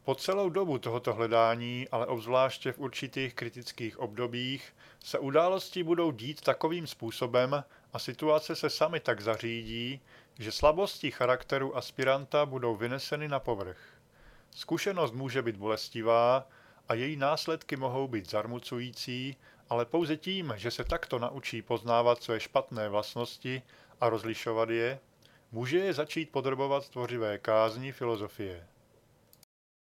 Po celou dobu tohoto hledání, ale obzvláště v určitých kritických obdobích, se události budou dít takovým způsobem a situace se sami tak zařídí, že slabosti charakteru aspiranta budou vyneseny na povrch. Zkušenost může být bolestivá a její následky mohou být zarmucující, ale pouze tím, že se takto naučí poznávat své špatné vlastnosti a rozlišovat je, může je začít podrobovat tvořivé kázni filozofie.